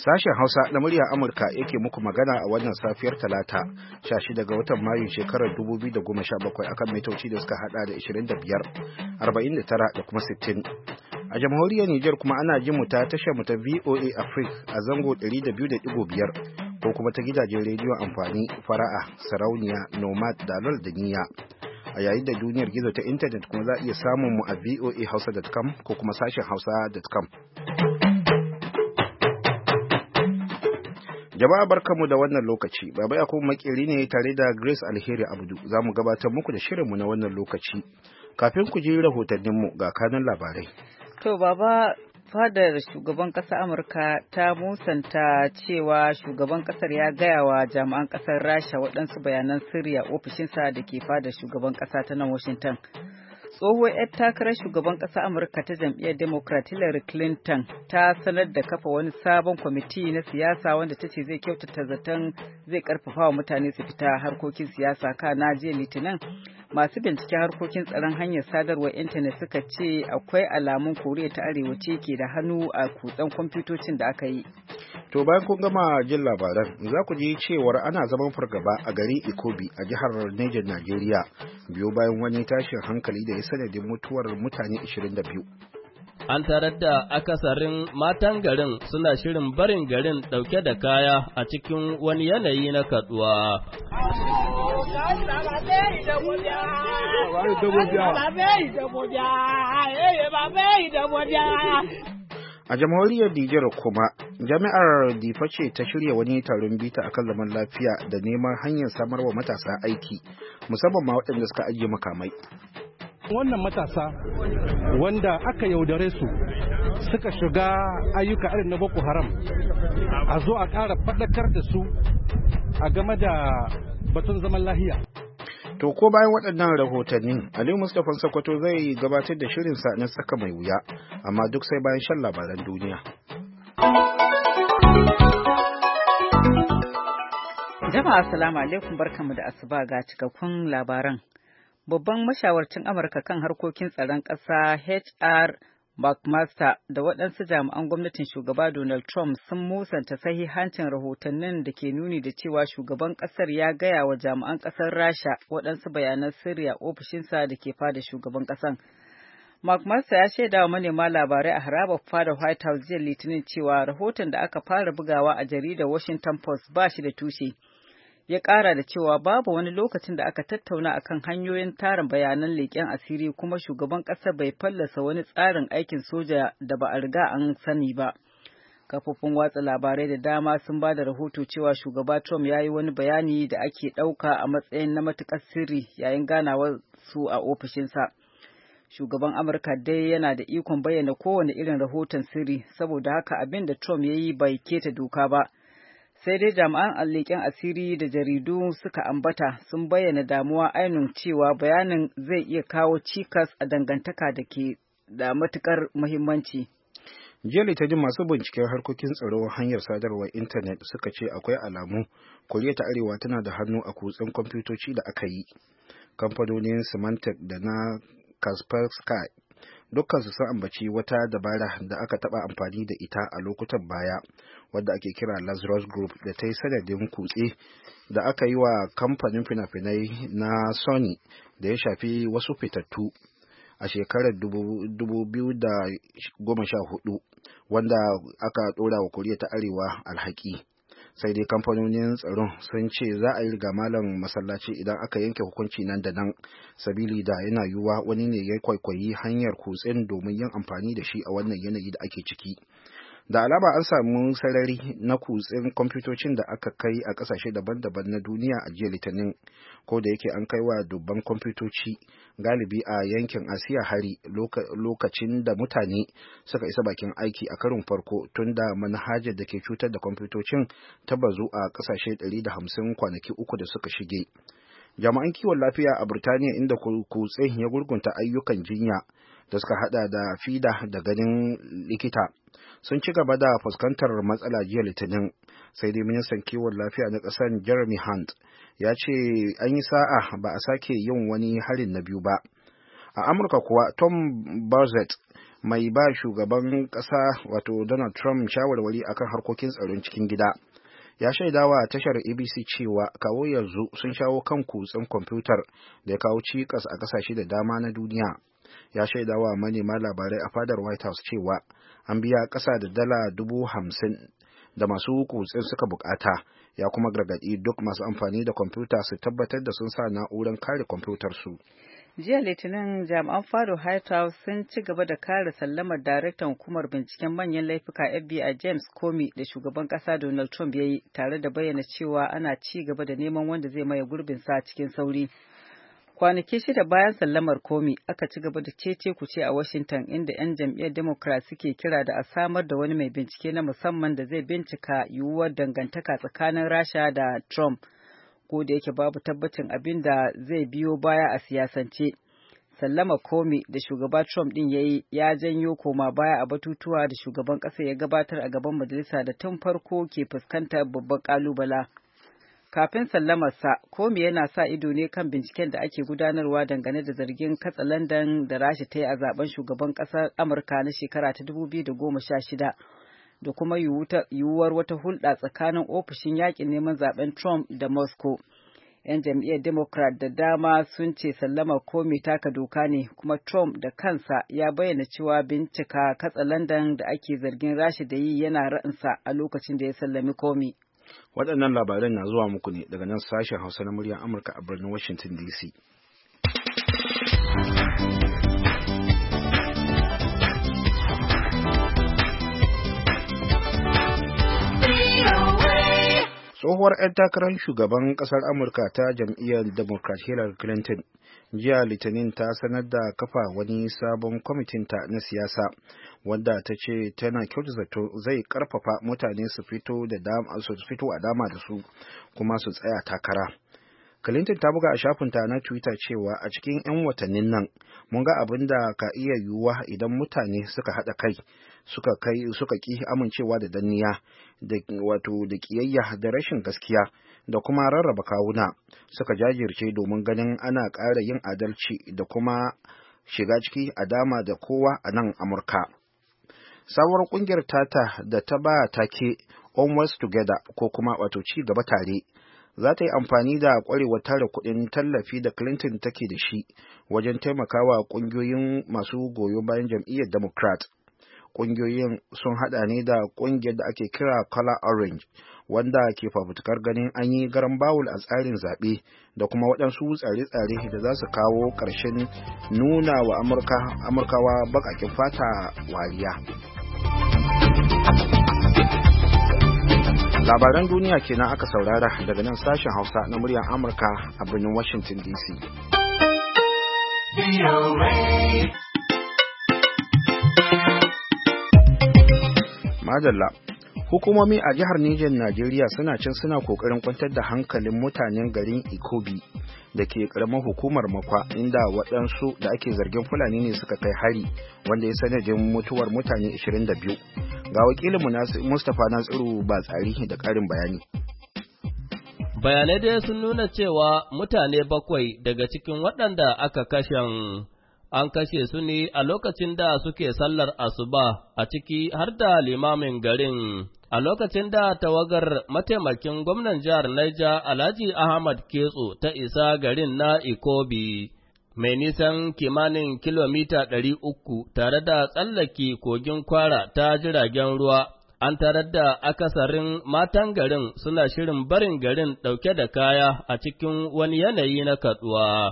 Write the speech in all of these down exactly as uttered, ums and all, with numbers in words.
Sashen Hausa na muryar Amurka yake muku magana a wannan safiyar Talata, sha shida ga watan Mayu shekarar dubu biyu da goma sha bakwai akan mitoci da suka hada da ishirin da biyar, arba'in da tara da kuma sittin. A jamhuriyar Nijar kuma ana jin mu ta tashar mu ta V O A Africa a zango ɗari da biyu da ɗigo biyar ko kuma ta gidajen rediyon amfani Fara'a, Sarauniya, Nomad, Dalol da Niyya. A yayin da duniyar gizo ta intanet kuma za a iya samun mu a voa hausa dot com ko kuma sashen hausa dot com. Jama'a barkanmu da wannan lokaci. Baba Yakubu Makeri ne tare da Grace Alheri Abdu. Za mu gabatar muku da shirinmu na wannan lokaci. Kafin ku ji rahotanninmu ga kanun labarai. To Baba, fadar shugaban ƙasar Amurka ta musanta cewa shugaban ƙasar ya gaya wa jami'an ƙasar Rasha waɗansu bayanan sirri a ofishinsa da ke fadar shugaban ƙasa ta nan Washington. Tsohuwar 'yar takarar shugaban ƙasar Amurka ta jam'iyyar Democrat Hillary Clinton ta sanar da kafa wani sabon kwamiti na siyasa wanda ta ce zai kyautata zaton zai karfafa wa mutane su fita harkokin siyasa. Kana jiya Litinin masu binciken harkokin tsaron hanyar sadarwar intanet suka ce akwai alamun Koriya ta Arewa ce ke da hannu a kutsen kwamfutocin da aka yi. To bayan kun gama jin labaran, za ku ji cewar ana zaman fargaba a garin Ikobi a jihar Niger, Najeriya, biyo bayan wani tashin hankali da ya sanadin mutuwar mutane ashirin da biyu. An tarar da akasarin matan garin suna shirin barin garin ɗauke da kaya a cikin wani yanayi na kaduwa. A jamhuriyar Nijar kuma, jami'ar Difa ce ta shirya wani taron bita akan zaman lafiya da neman hanyar samar wa matasa aiki, musamman ma waɗanda suka ajiye makamai. Wannan matasa wanda aka yaudare su suka shiga ayyuka irin na Boko Haram, a zo a ƙara faɗakar da su a game da batun zaman lahiya. To ko bayan waɗannan rahotannin, Aliyu Mustapha Sokoto zai gabatar da shirinsa na tsaka mai wuya, amma duk sai bayan shan labaran duniya. Jama'a assalamu alaikum, barkamu da asuba ga cikakkun labaran. Babban mashawarcin Amurka kan harkokin tsaron ƙasa H R McMaster da waɗansu jami'an gwamnatin shugaba Donald Trump sun musanta sahihancin rahotannin da ke nuni da cewa shugaban ƙasar ya gaya wa jami'an ƙasar Rasha waɗansu bayanan sirri a ofishinsa da ke fada shugaban ƙasan. McMaster ya shaida wa manema labarai a harabar fada White House jiya Litinin cewa rahoton da aka fara bugawa a jaridar Washington Post ba shi da tushe. Ya ƙara da cewa babu wani lokacin da aka tattauna akan hanyoyin tarin bayanan leƙen asiri kuma shugaban ƙasar bai fallasa wani tsarin aikin soja da ba a riga an sani ba. Kafofin watsa labarai da dama sun ba da rahoto cewa shugaba Trump ya yi wani bayani da ake ɗauka a matsayin na matuƙar sirri yayin ganawar su a ofishinsa. Shugaban Amurka dai yana da ikon bayyana kowane irin rahoton sirri, saboda haka abin da Trump ya yi bai keta doka ba. Sai dai jami'an leƙen asiri da jaridu suka ambata sun bayyana damuwa ainun cewa bayanin zai iya kawo cikas a dangantaka da ke da matuƙar muhimmanci. Jiya Litinin masu binciken harkokin tsaro hanyar sadarwar intanet suka ce akwai alamu Koriya ta Arewa tana da hannu a kutsen kwamfutoci da aka yi. Kamfanonin Symantec da na Kaspersky dukkansu sun ambaci wata dabara da aka taɓa amfani da ita a lokutan baya wadda ake kira Lazarus Group da ta yi sanadin kutse da aka yi wa kamfanin fina-finai na Sony da ya shafi wasu fitattu a shekarar dubu biyu da goma sha hudu wanda aka ɗora wa Koriya ta Arewa alhaki. Sai dai kamfanonin tsaron sun ce za a yi riga malam masallaci idan aka yanke hukunci nan da nan, sabili da yana yiwuwa wani ne ya kwaikwayi hanyar kutsen domin yin amfani da shi a wannan yanayi da ake ciki. Da alama an samu sarari na kutsen kwamfutocin da aka kai a ƙasashe daban-daban na duniya a jiya Litinin, ko da yake an kai wa dubban kwamfutoci galibi a yankin Asiya hari lokacin da mutane suka isa bakin aiki a karin farko tun da manhajar da ke cutar da kwamfutocin ta bazu a ƙasashe ɗari da hamsin kwanaki uku da suka shige. Jami'an kiwon lafiya a Burtaniya inda kutsen ya gurgunta ayyukan jinya da suka hada da fida da ganin likita sun ci gaba da fuskantar matsala jiya Litinin, sai dai ministan kiwon lafiya na ƙasar Jeremy Hunt ya ce an yi sa'a ba a sake yin wani harin na biyu ba. A Amurka kuwa Tom Barrett mai ba shugaban ƙasa wato Donald Trump shawarwari akan harkokin tsaron cikin gida ya shaidawa tashar A B C cewa kawo yanzu sun shawo kan kutsen kwamfutar da ya kawo cikas a ƙasashe da dama na duniya. Ya shaidawa manema labarai a fadar White House cewa an biya ƙasa da dala dubu hamsin da masu kutsen suka bukata, ya kuma gargaɗi duk masu amfani da kwamfuta su tabbatar da sun sa na'urar kare kwamfutar su. Jiya Litinin jami'an fado White House sun ci gaba da kare sallamar daraktan hukumar binciken manyan laifuka F B I James Comey da shugaban kasa Donald Trump ya yi, tare da bayyana cewa ana ci gaba da neman wanda zai maye gurbin sa cikin sauri. Kwanaki shida bayan sallamar Comey aka ci gaba da cece kuce a Washington, inda 'yan jam'iyyar Democrat suke kira da a samar da wani mai bincike na musamman da zai bincika yiwuwar dangantaka tsakanin Rasha da Trump. Ko da yake babu tabbacin abin da zai biyo baya a siyasance. Sallama Comey da shugaba Trump din yayi ya janyo koma baya a batutuwa da shugaban ƙasa ya gabatar a gaban majalisa da tun farko ke fuskantar babban kalubala. Kafin sallamarsa, Comey yana sa ido ne kan binciken da ake gudanarwa dangane da zargin katsalandan da Rasha ta yi a zaben shugaban ƙasar Amurka na shekara ta dubu biyu da goma sha shida. Da kuma yiwuwar wata hulɗa tsakanin ofishin yaƙin neman zaben Trump da Moscow. 'Yan jam'iyyar Democrat da dama sun ce sallamar Comey taka doka ne, kuma Trump da kansa ya bayyana cewa bincika katsalandan da ake zargin Rasha da yi yana ra'insa a lokacin da ya sallami Comey. Waɗannan labaran na zuwa muku ne daga nan sashen Hausa na muryar Amurka a birnin Washington D C. Tsohuwar 'yan takarar shugaban ƙasar Amurka ta jam'iyyar Democrat Hillary Clinton jiya Litinin ta sanar da kafa wani sabon kwamitinta na siyasa wanda ta ce tana kyautu zato zai karfafa mutane su fito da dama su fito a dama da su kuma su tsaya takara. Clinton ta buga a shafinta na Twitter cewa a cikin 'yan watannin nan mun ga abin da ka iya yiwuwa idan mutane suka haɗa kai suka kai suka ki amincewa da danniya da wato da kiyayya da rashin gaskiya da kuma rarraba kawuna suka jajirce domin ganin ana ƙara yin adalci da kuma shiga ciki a dama da kowa a nan Amurka. Sabuwar ƙungiyar tata da ta ba take Almost Together ko kuma wato ci gaba tare za ta yi amfani da ƙwarewar tara kuɗin tallafi da Clinton take da shi wajen taimakawa ƙungiyoyin masu goyon bayan jam'iyyar Democrat. Ƙungiyoyin sun haɗa ne da ƙungiyar da ake kira Color Orange, wanda ke fafutukar ganin an yi garan bawul a tsarin zaɓe da kuma waɗansu tsare-tsare da za su kawo ƙarshen nuna wa Amurkawa baƙaƙen fata wariya. Labaran duniya kenan aka saurara daga nan sashen Hausa na muryar Amurka a birnin Washington D C. Madalla, hukumomi a jihar Nijar Najeriya suna cin suna kokarin kwantar da hankalin mutanen garin Ikobi da ke karamar hukumar Makwa, inda waɗansu da ake zargin Fulani ne suka kai hari wanda ya sanadin mutuwar mutane ashirin da biyu. Ga wakilinmu Mustapha Nasiru Batsari da ƙarin bayani. Bayanai dai sun nuna cewa mutane bakwai daga cikin waɗanda aka kashen an kashe su ne a lokacin da suke sallar asuba, a ciki har da limamin garin. A lokacin da tawagar mataimakin gwamnan jihar Niger Alhaji Ahmad Ketso ta isa garin na Ikobi, mai nisan kimanin kilomita ɗari uku tare da tsallake kogin Kwara ta jiragen ruwa, an tarar da akasarin matan garin suna shirin barin garin ɗauke da kaya a cikin wani yanayi na katsuwa.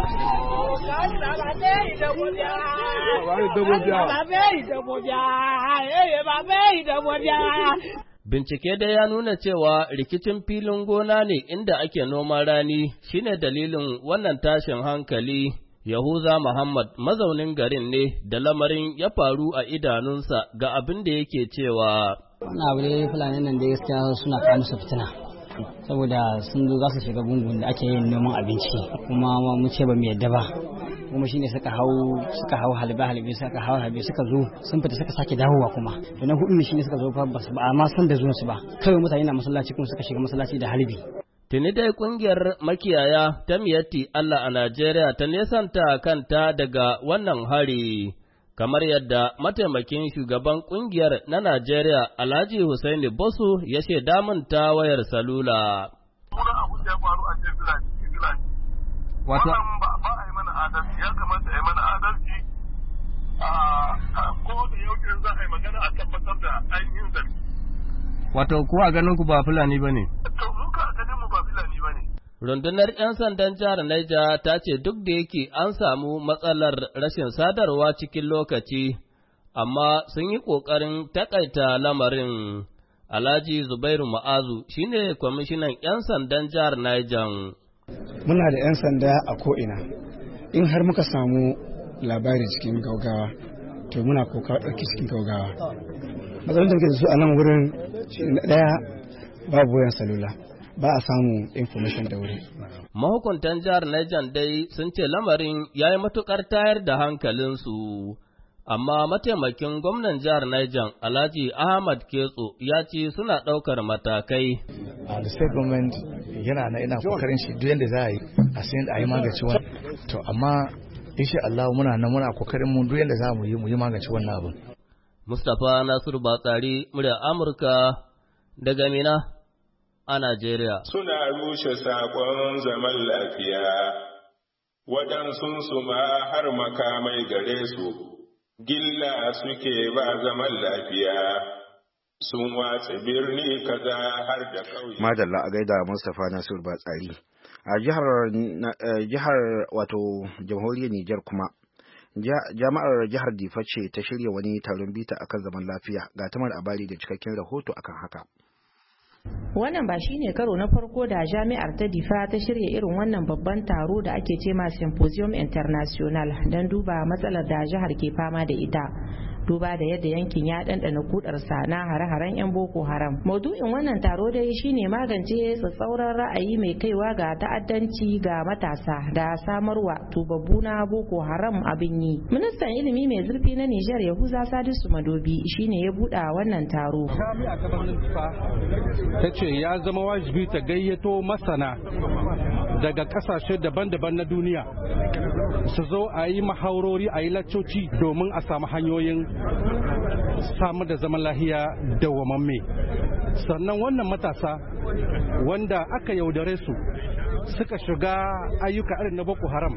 Bincike da ya nuna cewa rikicin filin gona ne inda ake noman rani shine dalilin wannan tashin hankali. Yahuza Muhammad mazaunin garin ne da lamarin ya faru a idanunsa ga abin da yake cewa. Wani abu da Fulani nan da gaskiya suna kawo musu fitina. Saboda sun zo za su shiga gungun da ake yin noman abinci kuma mu ce ba mu yadda ba. kuma shine suka hau suka hau halbe halbe suka hau halbe suka zo sun fita suka sake dawowa kuma to na hudu shine suka zo fa ba amma san da zuwan su ba kawai mutane na masallaci kuma suka shiga masallaci da halbi. Tuni dai ƙungiyar makiyaya ta Miyatti Allah a Najeriya ta nesanta kanta daga wannan hari, kamar yadda mataimakin shugaban ƙungiyar na Najeriya Alhaji Hussaini Bosu ya shaida min ta wayar salula. Muna abun da ya faru a cikin Fulani, Fulani. Wannan ba ba a yi mana adalci, ya kamata a yi mana adalci. A ko da yau za a yi magana a tabbatar da ainihin zargi. Wato, ko a ganin ku ba Fulani ba ne? To, muka a ganin mu ba Fulani ba ne. Rundunar ‘yan sandan jihar Niger ta ce duk da yake an samu matsalar rashin sadarwa cikin lokaci, amma sun yi ƙoƙarin takaita lamarin. Alhaji Zubairu Ma'azu shi ne kwamishinan ‘yan sandan jihar Niger. Muna da ‘yan sanda a ko'ina, in har muka samu labari cikin gaugawa, to muna kokawa ɗauki cikin gaugawa. Matsalolin da muke da su a nan wurin ɗaya babu wayan salula, ba a samu information da wuri. Mahukuntan jihar Niger dai sun ce lamarin ya yi matuƙar tayar da hankalinsu, amma mataimakin gwamnan jihar Niger Alhaji Ahmad Ketso ya ce suna ɗaukar matakai. A da state government yana na ina kokarin shi duk yadda za a yi a sayin da a yi magance wani. To amma insha Allah muna nan muna kokarin mu duk yadda za mu yi mu yi magance wannan abin. Mustapha Nasiru Batsari, murya Amurka daga Mina a Najeriya. Suna rushe saƙon zaman lafiya, waɗansu su ma har makamai gare su, gilla suke ba zaman lafiya, sun watsa birni kaza har da ƙauye. Madalla a gaida Mustapha Nasiru Batsari. A jihar jihar wato jamhuriyar Nijar kuma jama'ar jihar Difa ce ta shirya wani taron bita akan zaman lafiya, ga Tamar Abari da cikakken rahoto akan haka. Wannan ba shi ne karo na farko da jami'ar ta Difa ta shirya irin wannan babban taro da ake ce ma Symposium International don duba matsalar da jihar ke fama da ita. Duba da yadda yankin ya ɗanɗana kudarsa na hare-haren 'yan Boko Haram. Maudu'in wannan taro dai shine magance tsatsauran ra'ayi mai kaiwa ga ta'addanci ga matasa da samarwa tubabbu na Boko Haram abin yi. Ministan ilimi mai zurfi na Nijar Yahuza Sadisu Madobi shine ya buɗa wannan taro. Jami'a ta birnin Difa ta ce ya zama wajibi ta gayyato masana daga kasashe daban-daban na duniya su zo a yi mahaurori a yi laccoci domin a samu hanyoyin samar da zaman lahiya dawwamamme. Sannan wannan matasa wanda aka yaudare su suka shiga ayyuka irin na Boko Haram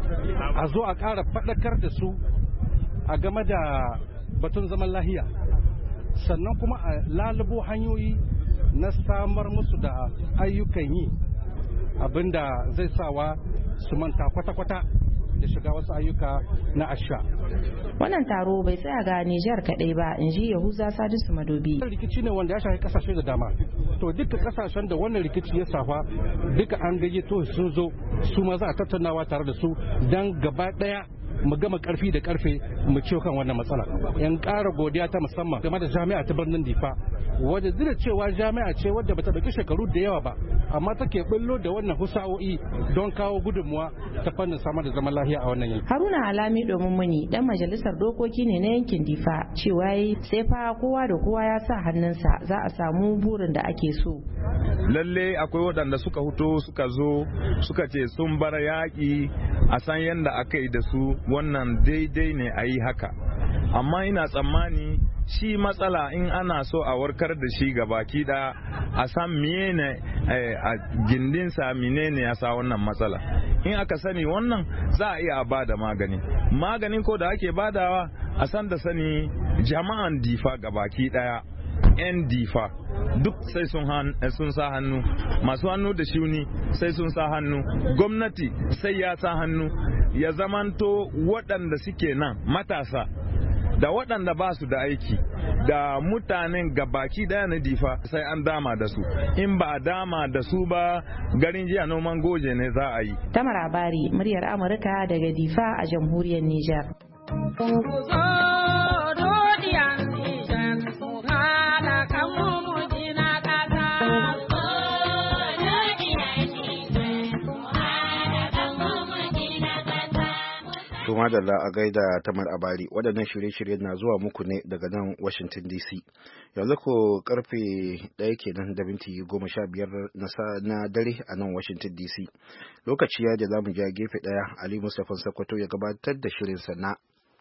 a zo a ƙara faɗakar da su a game da batun zaman lahiya, sannan kuma a lalubo hanyoyi na samar musu da ayyukan yi, abinda zai sawa su manta kwata-kwata da shiga wasu ayyuka na asha. Wannan taro bai tsaya ga Nijar kaɗai ba, in ji Yahuza Sadisu Madobi. Rikici ne wanda ya shafi kasashe da dama. To duka kasashen da wannan rikici ya safa duka an gayyato sun zo, su ma za a tattaunawa tare da su don gaba ɗaya mu gama karfi da karfe mu ciwo kan wannan matsala. Yan ƙara godiya ta musamman game da jami'a ta birnin Difa, wadda zira cewa jami'a ce wadda bata ɗauki shekaru da yawa ba, amma take bullo da wannan husa'o'i don kawo gudunmuwa ta fannin samar da zaman lafiya a wannan yanki. Haruna Alami domin muni dan majalisar dokoki ne na yankin Difa, cewa sai fa kowa da kowa ya sa hannunsa za a samu burin da ake so. Lalle akwai waɗanda suka fito suka zo suka ce sun bar yaƙi a san yadda aka yi da su, wannan daidai ne a yi haka, amma ina tsammani shi matsala in ana so a warkar da shi ga baki da a san miyene a gindinsa menene ya sa wannan matsala. In aka sani wannan za a iya ba da magani maganin ko da ake badawa a san da sani jama'an Difa ga baki daya, 'yan Difa duk sai sun sa hannu, masu hannu da shuni sai sun sa hannu, gwamnati sai ya sa hannu, ya zamanto waɗanda suke nan matasa da waɗanda ba su da aiki da mutanen gabaki daya na Difa sai an dama da su, in ba a dama da su ba garin jiya noman goje ne za a yi. Tamar Abari, muryar Amurka daga Difa a jamhuriyar Nijar. To madalla a gaida Tamar Abari, waɗannan shirye-shiryen na zuwa muku ne daga nan Washington D C. Yanzu ko karfe ɗaya kenan da minti goma sha biyar na dare a nan Washington D C. Lokaci ya da za mu ja gefe ɗaya, Ali Mustapha Sakwato ya gabatar da shirinsa na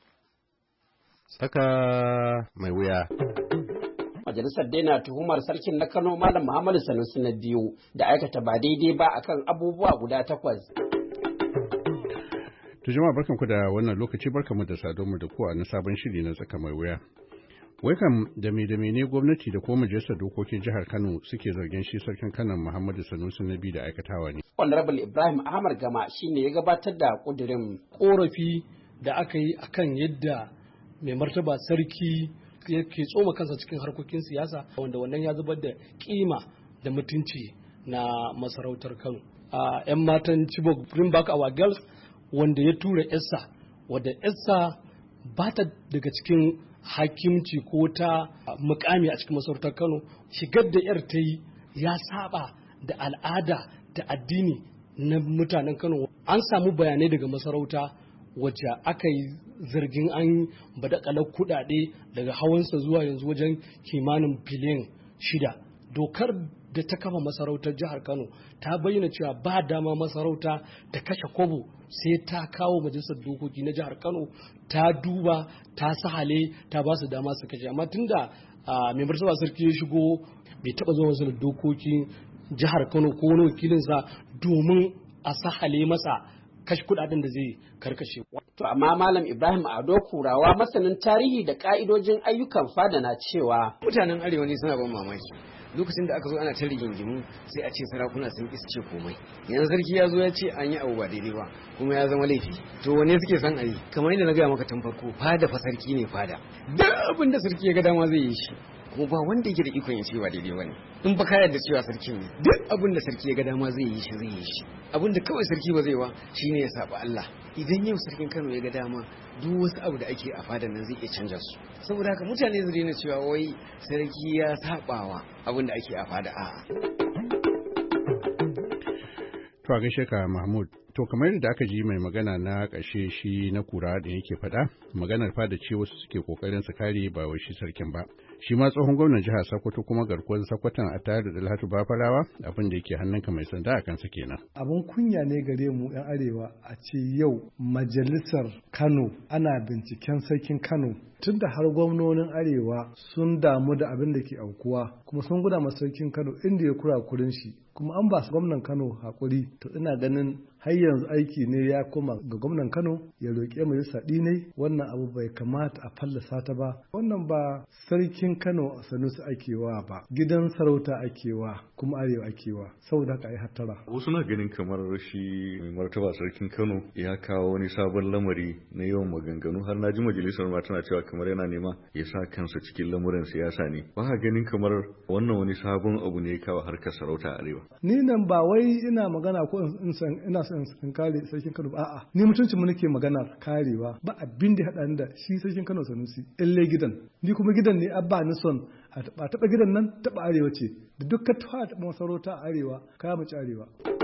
Tsaka mai wuya. Majalisar dai na tuhumar sarkin na Kano Malam Muhammadu Sanusi na biyu da aikata ba daidai ba akan abubuwa guda takwas. To jama'a barkanku da wannan lokaci barkanmu da sadonmu da ku a na sabon shiri na tsaka mai wuya. Wai kam da me da mene gwamnati da kuma majalisar dokokin jihar Kano suke zargin shi sarkin Kano Muhammadu Sanusi na biyu da aikatawa ne. Honorable Ibrahim Ahmad Gama shine ya gabatar da kudirin korafi da aka yi akan yadda mai martaba sarki yake tsoma kansa cikin harkokin siyasa wanda wannan ya zubar da kima da mutunci na masarautar Kano. A 'yan matan Chibok Bring Back Our Girls wanda ya tura Essa wadda Essa ba ta daga cikin hakimci ko ta mukami a cikin masarautar Kano, shigar da yar ta yi ya saba da al'ada da addini na mutanen Kano. An samu bayanai daga masarauta wacce aka yi zargin an badakalar kudade daga hawansa zuwa yanzu wajen kimanin biliyan shida. Dokar da ta kafa masarautar jihar Kano ta bayyana cewa ba dama masarauta ta kashe kobo sai ta kawo majalisar dokoki na jihar Kano ta duba ta sahale ta ba su dama su kashe. Amma tunda mai martaba sarki ya shigo bai taba zuwa wasu dokokin jihar Kano ko wani wakilinsa domin a sahale masa kashe kudaden da zai karkashe. To amma Malam Ibrahim Ado Kurawa masanin tarihi da ka'idojin ayyukan fada na cewa mutanen arewa ne suna ban mamaki. Lokacin da aka zo ana ta rigingimu sai a ce sarakuna sun isa ce komai, yanzu sarki ya zo ya ce an yi abu ba daidai ba kuma ya zama laifi. To wane suke son a yi? Kamar yadda na gaya maka tun farko, fada fa sarki ne fada, duk abin da sarki ya ga dama zai yi shi, kuma ba wanda yake da ikon ya ce ba daidai ba ne. In ba ka yarda cewa sarki ne, duk abin da sarki ya ga dama zai yi shi zai yi shi. Abin da kawai sarki ba zai wa shine ya saba Allah. Idan yau sarkin Kano ya ga dama duk wasu abu da ake a fadan nan zai iya canja su. Saboda haka mutane su daina cewa wai sarki ya sabawa abin da ake a fada a'a. To a gaishe ka Mahmud. To kamar yadda aka ji mai magana na ƙarshe shi na kura da yake faɗa, maganar fada ce wasu suke kokarin su kare ba wai shi sarkin ba. Shi ma tsohon gwamnan jihar Sokoto kuma garkuwar Sokoton a tare da Dalhatu Bafarawa abin da yake hannunka mai sanda a kansa kenan. Abin kunya ne gare mu 'yan arewa a ce yau majalisar Kano ana binciken sarkin Kano tunda har gwamnonin arewa sun damu da abin da ke aukuwa kuma sun guda masa sarkin Kano inda ya kura kurin shi kuma an ba su gwamnan Kano hakuri. To ina ganin har yanzu aiki ne ya koma ga gwamnan Kano ya roƙe majalisa ne wannan abu bai kamata a fallasa ta ba. Wannan ba sarkin Kano Sanusi akewa ba, gidan sarauta akewa kuma arewa akewa, saboda haka ai hattara. Wasu na ganin kamar shi mai martaba sarkin Kano ya kawo wani sabon lamari na yawan maganganu, har na ji majalisar ma tana cewa kamar yana nema ya sa kansa cikin lamuran siyasa ne. Ba ganin kamar wannan wani sabon abu ne ya kawo harkar sarauta a arewa. Ni nan ba wai ina magana ko in san ina son in kare sarkin Kano, a'a ni mutuncin mu nake magana karewa, ba abin da hada da shi sarkin Kano Sanusi ille gidan, ni kuma gidan ne abba ni son a taba gidan nan taba arewa ce da dukkan ta masarauta a arewa kaya mu ci arewa.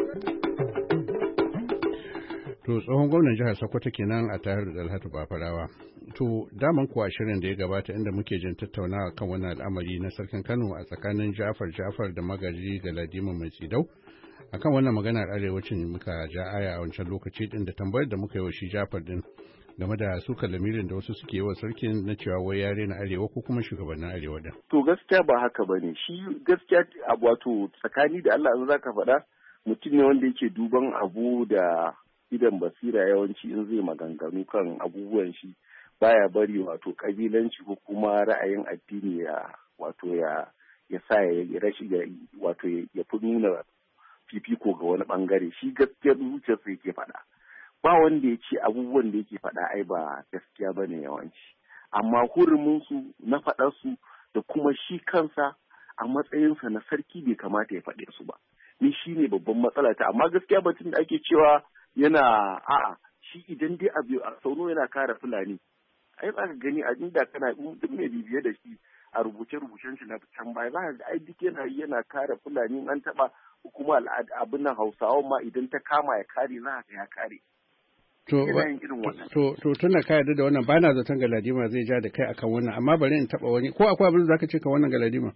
To tsohon gwamnan jihar Sokoto kenan a tare da Dalhatu Bafarawa. To daman kuwa shirin da ya gabata inda muke jin tattaunawa kan wannan al'amari na sarkin Kano a tsakanin Jafar Jafar da Magaji Galadima Mai Tsidau. Akan wannan maganar arewacin muka ja aya a wancan lokaci din da tambayar da muka yi wa shi Jafar din game da suka lamirin da wasu suke yi wa sarkin na cewa wai yare na arewa ko kuma shugabannin arewa din. To gaskiya ba haka bane, shi gaskiya wato tsakani da Allah in zaka faɗa mutum ne wanda yake duban abu da idan basira yawanci in zai maganganu kan abubuwan shi baya bari wato kabilanci ko kuma ra'ayin addini ya wato ya ya sa ya rashi wato ya fi nuna fifiko ga wani bangare. Shi gaskiyar zuciyarsa yake faɗa, ba wanda ya ce abubuwan da yake faɗa ai ba gaskiya bane yawanci, amma hurumin su na faɗar su da kuma shi kansa a matsayinsa na sarki bai kamata ya faɗe su ba. Ni shine babban matsala ta, amma gaskiya batun da ake cewa yana a'a shi idan dai abu a sauno yana kare Fulani, ai za ka gani a inda kana duk mai bibiye da shi a rubuce-rubucen shi na can baya za ka ga ai duk yana yana kare Fulani, an taba kuma abin nan Hausawa ma idan ta kama ya kare za ka ya kare. To, to, to tunda ka yarda da wannan bana zaton Galadima zai ja da kai akan wannan amma bari in taba wani ko akwai abin da zaka ce ka wannan Galadima?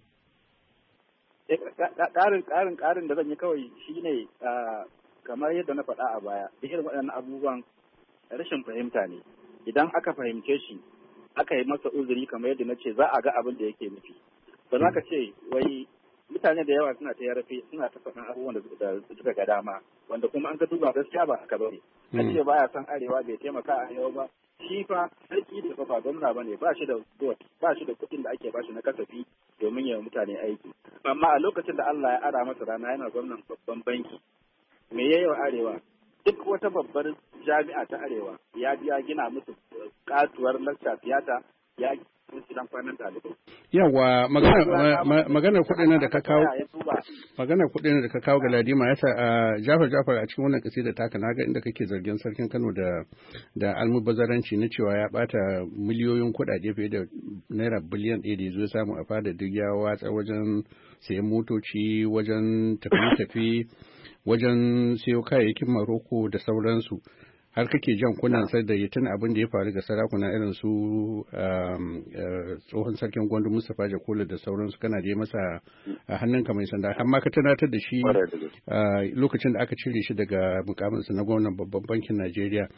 Ƙarin ƙarin ƙarin da zan yi kawai shine kamar yadda na faɗa a baya da irin waɗannan abubuwan rashin fahimta ne idan aka fahimce shi aka yi masa uzuri kamar yadda na ce za a ga abin da yake nufi ba za ka ce wai mutane da yawa suna ta yarafe suna ta faɗin abubuwan da suka ga dama wanda kuma an ga duba gaskiya ba haka bane a ce baya san arewa bai taimaka a arewa ba shi fa sarki da ba gwamna bane ba shi da ba shi da kuɗin da ake bashi na kasafi domin ya mutane aiki amma a lokacin da Allah ya ara masa rana yana gwamnan babban banki me yayi wa arewa duk wata babbar jami'a ta arewa ya biya gina musu katuwar lakta tiyata ya gidan kwanan ɗalibai. Yawa maganar kuɗin da ka kawo maganar kuɗin da ka kawo ga Ladima ya sa Jafar Jafar a cikin wannan kasida taka naga inda kake zargin sarkin Kano da da almubazaranci na cewa ya bata miliyoyin kuɗaɗe fiye da naira biliyan ɗaya da ya zo samu a fada duk ya watsa wajen sayan motoci wajen tafi-tafi wajen sayo kayayyakin Maroko da sauransu. Har kake jan kunan sai da tun abin da ya faru ga sarakuna irin su tsohon sarkin gwandu Mustapha Jakola da sauransu kana da masa hannunka mai sanda amma ka tunatar da shi lokacin da aka cire shi daga mukaminsa na gwamnan babban bankin Najeriya.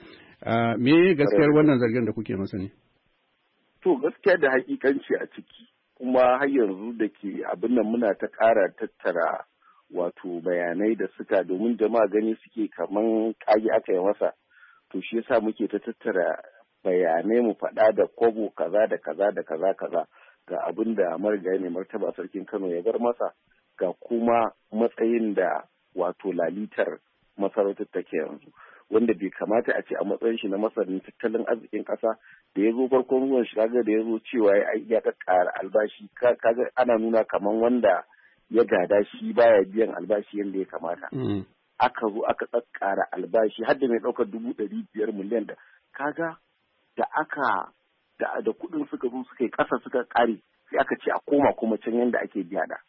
Me gaskiyar wannan zargin da kuke masa ne? To gaskiya da hakikanci a ciki kuma har yanzu da ke abin nan muna ta ƙara tattara wato bayanai da suka domin jama'a gani suke kaman kage aka yi masa. To shi yasa muke ta tattara bayanai mu faɗa da kobo kaza da kaza da kaza kaza ga abin da marigayi ne martaba sarkin Kano ya bar masa ga kuma matsayin da wato lalitar masarautar take yanzu wanda bai kamata a ce a matsayin shi na masanin tattalin arzikin ƙasa da ya zo farkon zuwan shi kaga da ya zo cewa ya ƙara albashi kaga ana nuna kaman wanda ya gada shi baya biyan albashi yadda ya kamata. Aka zo aka tsakkara albashi har da mai ɗaukar dubu ɗari biyar miliyan da kaga da aka da da kuɗin suka zo suka yi ƙasa suka ƙare sai aka ce a koma kuma can yadda ake biya da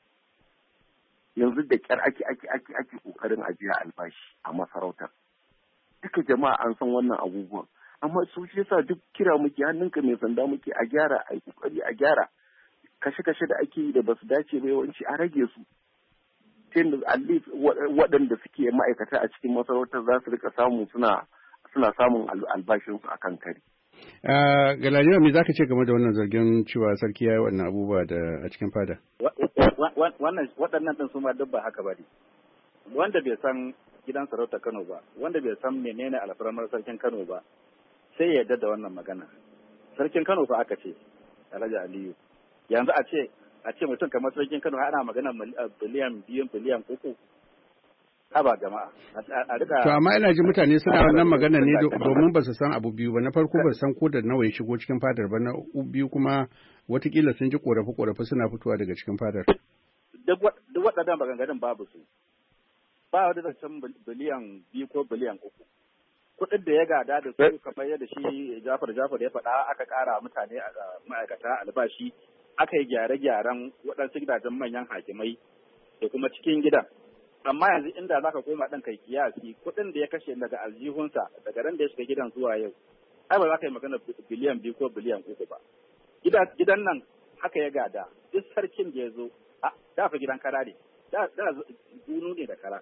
yanzu da ƙyar ake ake ake ake ƙoƙarin a biya albashi a masarautar duka jama'a an san wannan abubuwan amma su shi yasa duk kira muke hannunka mai sanda muke a gyara a yi ƙoƙari a gyara kashe-kashe da ake yi da basu dace ba yawanci a rage su at least waɗanda suke ma'aikata a cikin masarautar za su rika samu suna suna samun albashinsu a kan kari. Galadima me za ka ce game da wannan zargin cewa sarki ya yi wannan abubuwa da a cikin fada? Waɗannan ɗin su ma duk ba haka ba ne. Wanda bai san gidan sarautar Kano ba, wanda bai san menene alfarmar sarkin Kano ba, sai ya yarda da wannan magana. Sarkin Kano fa aka ce, Alhaji Aliyu. Yanzu a ce a ce mutum kamar sarkin Kano ana magana biliyan biyu biliyan uku haba jama'a a duka to amma ina ji mutane suna wannan magana ne domin ba su san abu biyu ba na farko ba su san ko da nawa ya shigo cikin fadar ba na biyu kuma watakila sun ji korafe korafe suna fitowa daga cikin fadar duk waɗannan maganganun babu su ba wanda zai san biliyan biyu ko biliyan uku kuɗin da ya gada da su kamar yadda shi Jafar Jafar ya faɗa aka ƙara mutane ma'aikata albashi aka yi gyare-gyaren waɗansu gidajen manyan hakimai da kuma cikin gidan. Amma yanzu inda za ka koma ɗan kai kiyasi kuɗin da ya kashe daga aljihunsa daga ran da ya shiga gidan zuwa yau, ai ba za ka yi magana biliyan biyu ko biliyan uku ba. Gidan nan haka ya gada, duk sarkin da ya zo, da fa gidan kara ne, da zunu ne da kara.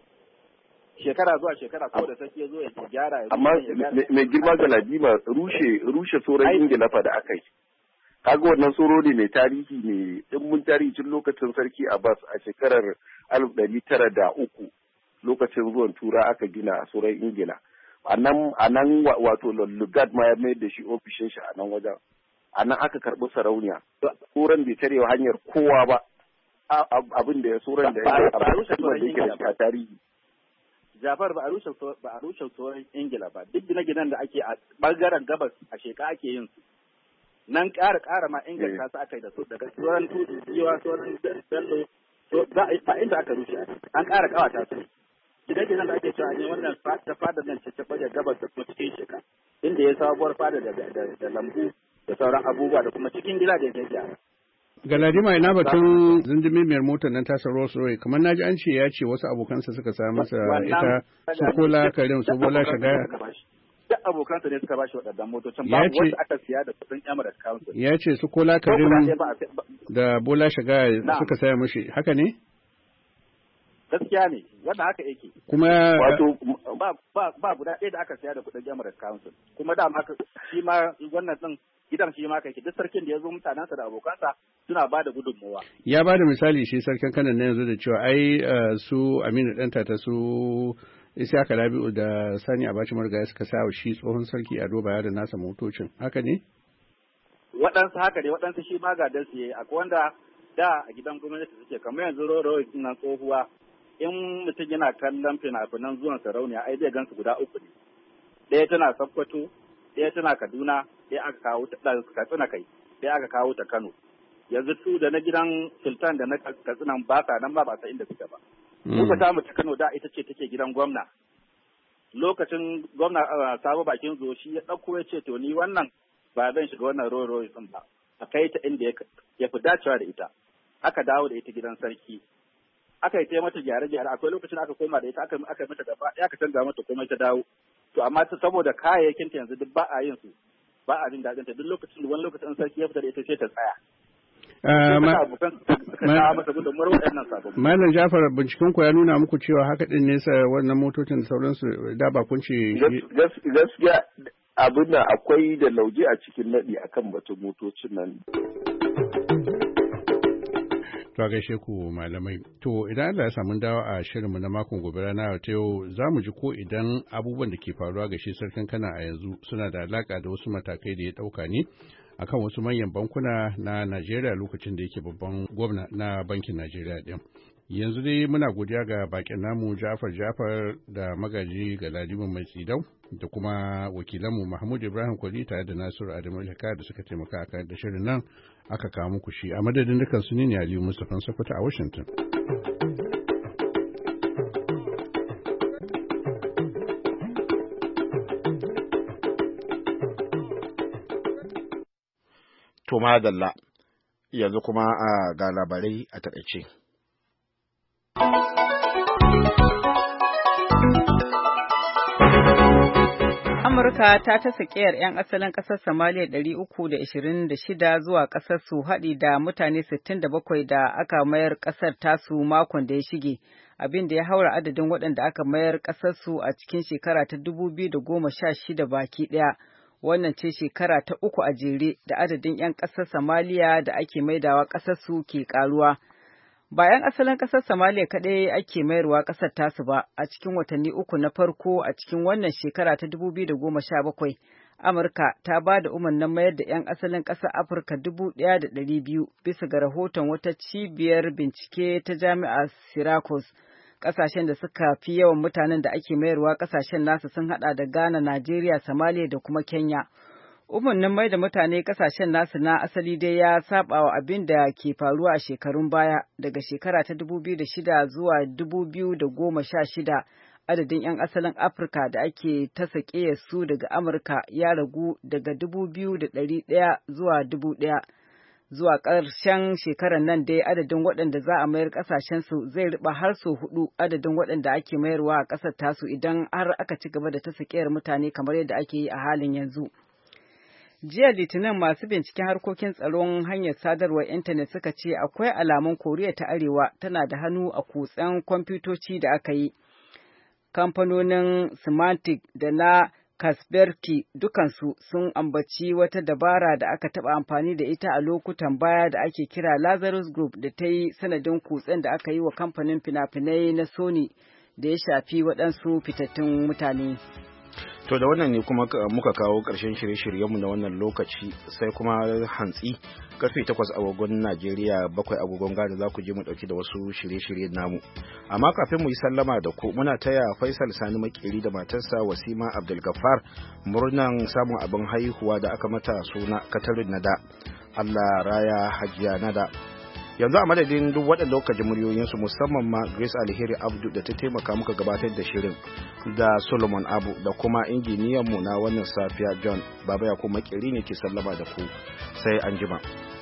Shekara zuwa shekara ko da sarki ya zo ya gyara ya amma mai girma ga Ladima rushe rushe tsoron Ingila fa da aka yi. Kaga wannan tsoro ne mai tarihi ne mun tarihi tun lokacin sarki Abbas a shekarar alif ɗari tara da uku lokacin zuwan tura aka gina tsoron Ingila. A nan wato Lugard ma ya mayar da shi ofishin shi a nan wajen. A nan aka karɓi sarauniya. Tsoron bai tarewa hanyar kowa ba. Abin da ya tsoron da ya yi a tarihi. Jafar ba a rushe ba a rushe tsoron Ingila ba duk gine-ginen da ake a bangaren gabas a sheka ake yin su. Nan ƙara ƙara ma inganta su aka yi da su daga tsoron tudu yiwa tsoron bello ba inda aka rushe an ƙara ƙawata su gine-ginen da ake cewa ne wannan ta fada nan ce ta baje gabas da kuma cikin sheka inda ya sabuwar fada da lambu da sauran abubuwa da kuma cikin gida da ya gyara. Galadima ina batun zindimimiyar motar nan tasar Rolls Royce kamar naji an ce ya ce wasu abokansa suka sa masa ita su kola karin su bola shagaya abokansa ne suka bashi waɗannan motocin babu wanda aka siya da kuɗin Emirates Council. Ya ce su Kola Karim da Bola Shaga suka saya mashi haka ne? Gaskiya ne wannan haka yake. Kuma wato ba ba ba guda ɗaya da aka siya da kuɗin Emirates Council kuma da ma shi ma wannan din gidan shi ma kai duk sarkin da ya zo mutanensa da abokansa suna ba da gudunmawa. Ya ba da misali shi sarkin Kano na yanzu da cewa ai su Aminu Danta ta su Isiyaka Rabi'u da Sani Abacha Margaya suka sa shi tsohon sarki Ado Bayero da nasa motocin haka ne? Waɗansu haka ne waɗansu shi ma ga dalsu yayi akwai wanda da a gidan gwamnati suke kamar yanzu roro nan tsohuwa in mutum yana kallon fina-finan zuwan sarauniya ai zai gansu guda uku ne. Ɗaya tana Sokoto, ɗaya tana Kaduna, ɗaya aka kawo ta Katsina kai, ɗaya aka kawo ta Kano. Yanzu su da na gidan Sultan da na Katsina ba sa nan ba ba sa inda suke ba. Muka ta ta Kano da ita ce take gidan gwamna. Lokacin gwamna Sabo Bakin Zo shi ya ɗauko ya ce to ni wannan ba zan shiga wannan roro din ba. A kai ta inda ya fi dacewa da ita. Aka dawo da ita gidan sarki. Aka yi ta mata gyare-gyare akwai lokacin aka koma da ita aka aka mata gaba ɗaya aka canza mata komai ta dawo. To amma ta saboda kayayyakin ta yanzu duk ba a yin su ba a jin daɗin ta duk lokacin wani lokacin sarki ya fita da ita sai ta tsaya. Malam Jafar binciken ku ya nuna muku cewa haka din nesa wannan motocin da sauransu da ba kun ce gaskiya abin da akwai da lauje a cikin naɗi akan batun motocin nan. To a gaishe ku malamai. To idan Allah ya samu dawo a shirinmu na makon gobe rana ta yau za mu ji ko idan abubuwan da ke faruwa ga shi sarkin Kano a yanzu suna da alaka da wasu matakai da ya ɗauka ne akan wasu manyan bankuna na Najeriya lokacin da yake babban gwamna na bankin Najeriya ɗin. Yanzu dai muna godiya ga bakin namu Jafar Jafar da magaji Galadiman Mai Tsidau da kuma wakilanmu Mahmud Ibrahim Kwali tare da Nasiru Adamu Ilhaka da suka taimaka a da shirin nan aka kawo muku shi a madadin dukan su ne Aliyu Mustapha Sokoto a Washington. To madalla yanzu kuma a ga labarai a taƙaice. Amurka ta ta sakiyar 'yan asalin ƙasar Somalia ɗari uku da ashirin da shida zuwa ƙasar su haɗi da mutane sittin da bakwai da aka mayar ƙasar tasu makon da ya shige, abin da ya haura adadin waɗanda aka mayar ƙasar su a cikin shekara ta dubu biyu da goma sha shida baki ɗaya. Wannan ce shekara ta uku a jere da adadin 'yan ƙasar Somalia da ake maidawa ƙasar su ke ƙaruwa. Ba 'yan asalin ƙasar Somalia kaɗai ake mayarwa ƙasar tasu ba, a cikin watanni uku na farko a cikin wannan shekara ta dubu biyu da goma sha bakwai, Amurka ta ba da umarnin mayar da 'yan asalin ƙasar Afirka dubu ɗaya da ɗari biyu bisa ga rahoton wata cibiyar bincike ta Jami'ar Syracuse. Ƙasashen da suka fi yawan mutanen da ake mayarwa ƙasashen nasu sun haɗa da Ghana, Najeriya, Somalia da kuma Kenya. Umarnin mai da mutane kasashen nasu na asali dai ya saba wa abin da ke faruwa a shekarun baya daga shekara ta dubu biyu da shida zuwa dubu biyu da goma sha shida adadin 'yan asalin Afirka da ake ta sake su daga Amurka ya ragu daga dubu biyu da ɗari ɗaya zuwa dubu ɗaya. Zuwa ƙarshen shekarar nan dai adadin waɗanda za a mayar ƙasashen su zai riba har sau hudu adadin waɗanda ake mayarwa a ƙasar tasu idan har aka ci gaba da ta sakeyar mutane kamar yadda ake yi a halin yanzu. Jiya Litinin masu binciken harkokin tsaron hanyar sadarwar intanet suka ce akwai alamun Koriya ta Arewa tana da hannu a kutsen kwamfutoci da aka yi. Kamfanonin Symantec da na Kaspersky dukansu sun ambaci wata dabara da aka taɓa amfani da ita a lokutan baya da ake kira Lazarus Group da ta yi sanadin kutsen da aka yi wa kamfanin fina-finai na Sony da ya shafi waɗansu fitattun mutane. To da wannan ne kuma muka kawo ƙarshen shirye-shiryenmu na wannan lokaci sai kuma hantsi karfe takwas agogon Najeriya bakwai agogon Ghana za ku je mu ɗauki da wasu shirye-shiryen namu. Amma kafin mu yi sallama da ku muna taya Faisal Sani Makeri da matarsa Wasima Abdulgafar murnan samun abin haihuwa da aka mata suna Katarin Nada. Allah raya Hajiya Nada. Yanzu a madadin duk waɗanda kuka ji muryoyinsu musamman ma Grace Alheri Abdu da ta taimaka muka gabatar da shirin da Solomon Abu da kuma injiniyanmu na wannan safiya John Baba ya kuma Makeri ne ke sallama da ku sai anjima.